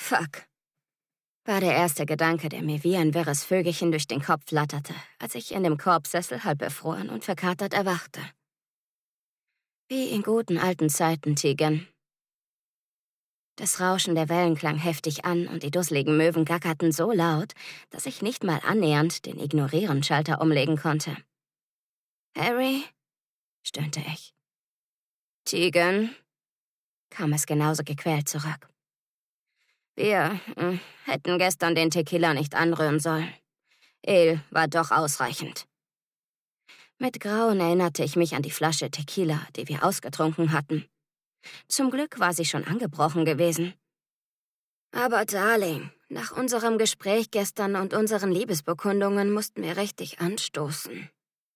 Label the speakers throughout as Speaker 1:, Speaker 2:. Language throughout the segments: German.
Speaker 1: Fuck, war der erste Gedanke, der mir wie ein wirres Vögelchen durch den Kopf flatterte, als ich in dem Korbsessel halb erfroren und verkatert erwachte. Wie in guten alten Zeiten, Tegan. Das Rauschen der Wellen klang heftig an und die dusseligen Möwen gackerten so laut, dass ich nicht mal annähernd den Ignorieren-Schalter umlegen konnte. »Harry?« stöhnte ich. »Tegan?« kam es genauso gequält zurück. »Wir hätten gestern den Tequila nicht anrühren sollen. Ale war doch ausreichend.« Mit Grauen erinnerte ich mich an die Flasche Tequila, die wir ausgetrunken hatten. Zum Glück war sie schon angebrochen gewesen. »Aber Darling, nach unserem Gespräch gestern und unseren Liebesbekundungen mussten wir richtig anstoßen.«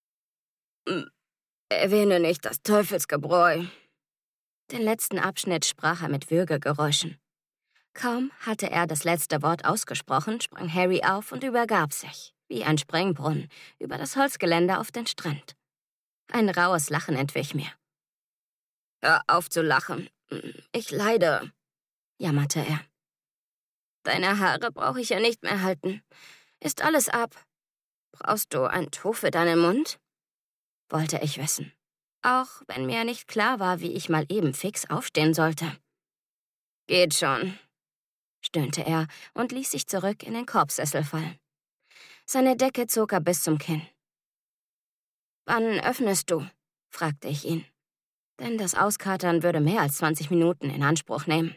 Speaker 1: »Erwähne nicht das Teufelsgebräu.« Den letzten Abschnitt sprach er mit Würgegeräuschen. Kaum hatte er das letzte Wort ausgesprochen, sprang Harry auf und übergab sich, wie ein Springbrunnen, über das Holzgeländer auf den Strand. Ein raues Lachen entwich mir. »Hör auf zu lachen. Ich leide«, jammerte er. »Deine Haare brauche ich ja nicht mehr halten. Ist alles ab. Brauchst du ein Tuch für deinen Mund?« wollte ich wissen. Auch wenn mir nicht klar war, wie ich mal eben fix aufstehen sollte. »Geht schon«, stöhnte er und ließ sich zurück in den Korbsessel fallen. Seine Decke zog er bis zum Kinn. »Wann öffnest du?« fragte ich ihn. Denn das Auskatern würde mehr als 20 Minuten in Anspruch nehmen.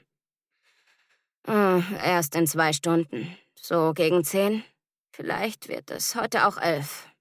Speaker 1: Erst in 2 Stunden. So gegen 10. Vielleicht wird es heute auch 11.